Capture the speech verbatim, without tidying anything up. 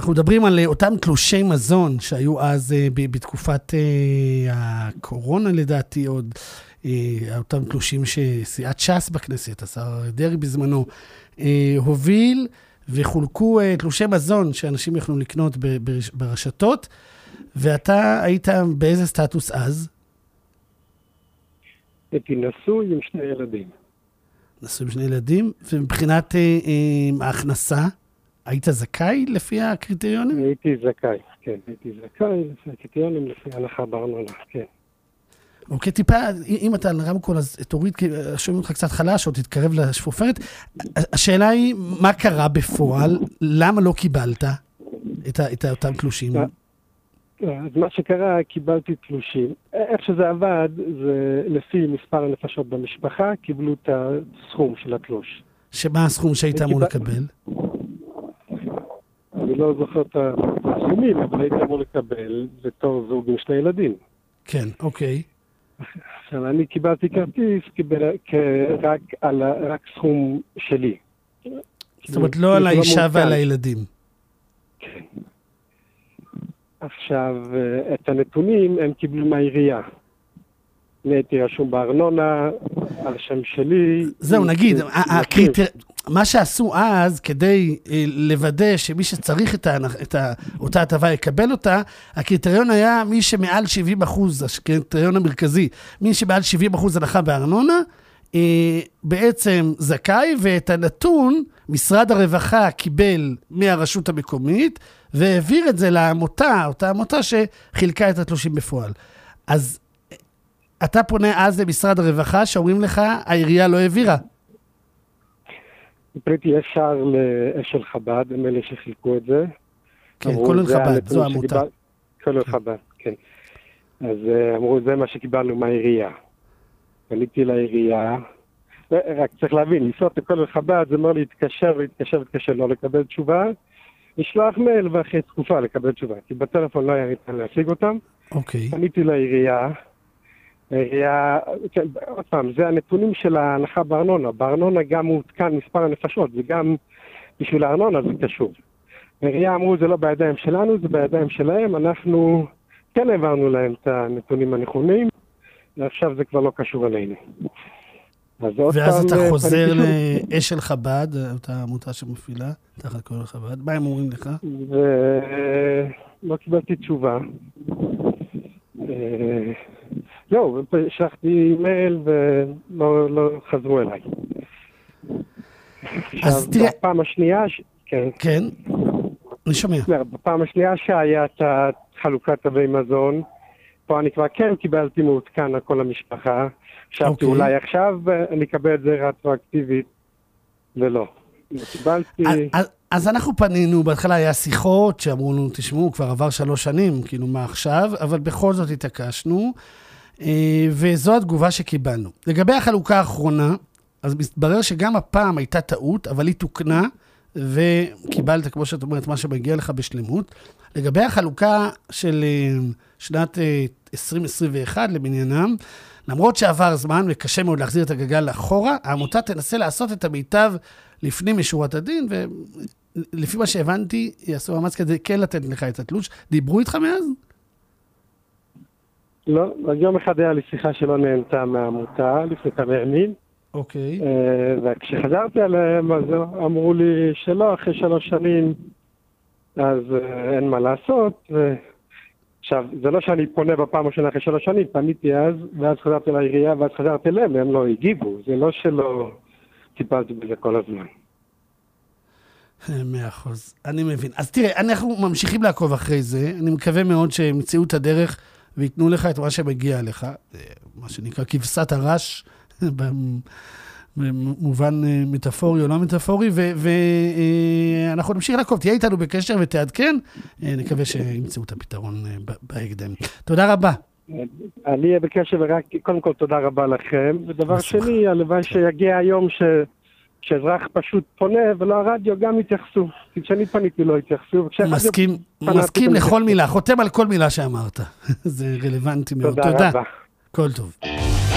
אנחנו מדברים על אותם תלושי מזון שהיו אז בתקופת הקורונה לדעתי, עוד אותם תלושים שסיעת ש"ס בכנסת, השר דרעי בזמנו, הוביל וחולקו תלושי מזון שאנשים יכלו לקנות ברשתות, ואתה היית באיזה סטטוס אז? הייתי נשוי עם שני ילדים. נשוי עם שני ילדים, ומבחינת ההכנסה, היית זכאי לפי הקריטריונים? הייתי זכאי, כן. הייתי זכאי לפי הקריטריונים, לפי הנחה בארנונה, כן. אוקיי, טיפה, אם אתה על רמקול, אז תוריד, שומעים אותך קצת חלש, או תתקרב לשפופרת. השאלה היא, מה קרה בפועל? למה לא קיבלת את, את אותם תלושים? אז מה שקרה, קיבלתי תלושים. איך שזה עבד, זה לפי מספר הנפשות במשפחה, קיבלו את הסכום של התלוש. שמה הסכום שהיית אמור לקבל? אני לא זוכר את הסכומים, אבל היית אמור לקבל בתור זוג עם שני ילדים. כן, אוקיי. עכשיו, אני קיבלתי כרטיס רק על רק סכום שלי. זאת אומרת, לא על האישה ועל הילדים. כן. עכשיו, את הנתונים הם קיבלו מהעירייה. נהייתי רשום בארנונה, על שם שלי. זהו, נגיד, מה שעשו אז, כדי לוודא שמי שצריך את אותה הטבה יקבל אותה, הקריטריון היה מי שמעל שבעים אחוז, הקריטריון המרכזי, מי שמעל שבעים אחוז הנחה בארנונה, בעצם זכאי, ואת הנתון משרד הרווחה קיבל מהרשות המקומית, והעביר את זה לעמותה, אותה עמותה שחילקה את התלושים בפועל. אז אתה פונה אז למשרד הרווחה, שאומרים לך, העירייה לא העבירה. פניתי ישר לאשל חב"ד, הם אלה שחילקו את זה. כן, כולל חב"ד, זו עמותה. כולל חב"ד, כן. אז אמרו, זה מה שקיבלנו מהעירייה. פניתי לעירייה, רק צריך להבין, לנסות לכל חב"ד, זה אומר להתקשר ולהתקשר ולהתקשר, לא לקבל תשובה, לשלוח מייל ואחרי תקופה לקבל תשובה, כי בטלפון לא היה ניתן להשיג אותם. אוקיי. פניתי לעירייה, העירייה, כן, עוד פעם, זה הנתונים של ההנחה בארנונה. בארנונה גם מותקן מספר הנפשות, וגם בשביל הארנונה זה קשור. העירייה אמרו, זה לא בידיים שלנו, זה בידיים שלהם, אנחנו כן העברנו להם את הנתונים הנכונים, ועכשיו זה כבר לא קשור אלינו. ואז אתה חוזר לאשל חב"ד, אותה עמותה שמפעילה, תחת כל חב"ד, מה הם אומרים לך? ולא קיבלתי תשובה. לא, שלחתי אימייל ולא לא חזרו אליי. אז תראה... בפעם השנייה... כן. כן, אני שומע. בפעם השנייה שהיה את חלוקת תווי מזון, פה אני כבר כן קיבלתי מעודכן על כל המשפחה. חשבתי אולי עכשיו אני אקבל את זה רטרואקטיבית, ולא. קיבלתי... אז אנחנו פנינו, בהתחלה היה שיחות שאמרו לנו, תשמעו, כבר עבר שלוש שנים, כאילו מה עכשיו, אבל בכל זאת התעקשנו, וזו התגובה שקיבלנו. לגבי החלוקה האחרונה, אז מתברר שגם הפעם הייתה טעות, אבל היא תוקנה, וקיבלת, כמו שאת אומרת, מה שמגיע לך בשלמות. לגבי החלוקה של שנת עשרים עשרים ואחת למניינם, למרות שעבר זמן וקשה מאוד להחזיר את הגלגל לאחורה, העמותה תנסה לעשות את המיטב לפני משורת הדין, ולפי מה שהבנתי, יעשו מאמץ כדי כן לתת לך את התלוש. דיברו איתך מאז? לא, יום אחד היה לי שיחה שלא נהנתה מהעמותה, לפני כמה ימים. אוקיי. וכשחזרתי עליהם, אז אמרו לי שלא, אחרי שלוש שנים, אז אין מה לעשות. עכשיו, זה לא שאני פונה בפעם ראשונה אחרי שלוש שנים, פניתי אז, ואז חזרתי לעירייה, ואז חזרתי אליהם, והם לא הגיבו. זה לא שלא טיפלתי בזה כל הזמן. מאה אחוז, אני מבין. אז תראה, אנחנו ממשיכים לעקוב אחרי זה, אני מקווה מאוד שהם ימצאו את הדרך, ויתנו לך את מה שמגיע לך, מה שנקרא כבשת הרש, במובן מטאפורי או לא מטאפורי, ואנחנו נמשיך לעקוב, תהיה איתנו בקשר ותעדכן, נקווה שימצאו את הפתרון בהקדם. תודה רבה. אני אהיה בקשר, ורק קודם כל תודה רבה לכם, ודבר שני, הלוואי שיגיע היום ש... שאזרח פשוט פונה, ולא הרדיו גם התייחסו. כי כשאני פניתי לא התייחסו. מסכים, מסכים לכל מילה, חותם על כל מילה שאמרת. זה רלוונטי מאוד. תודה רבה. כל טוב.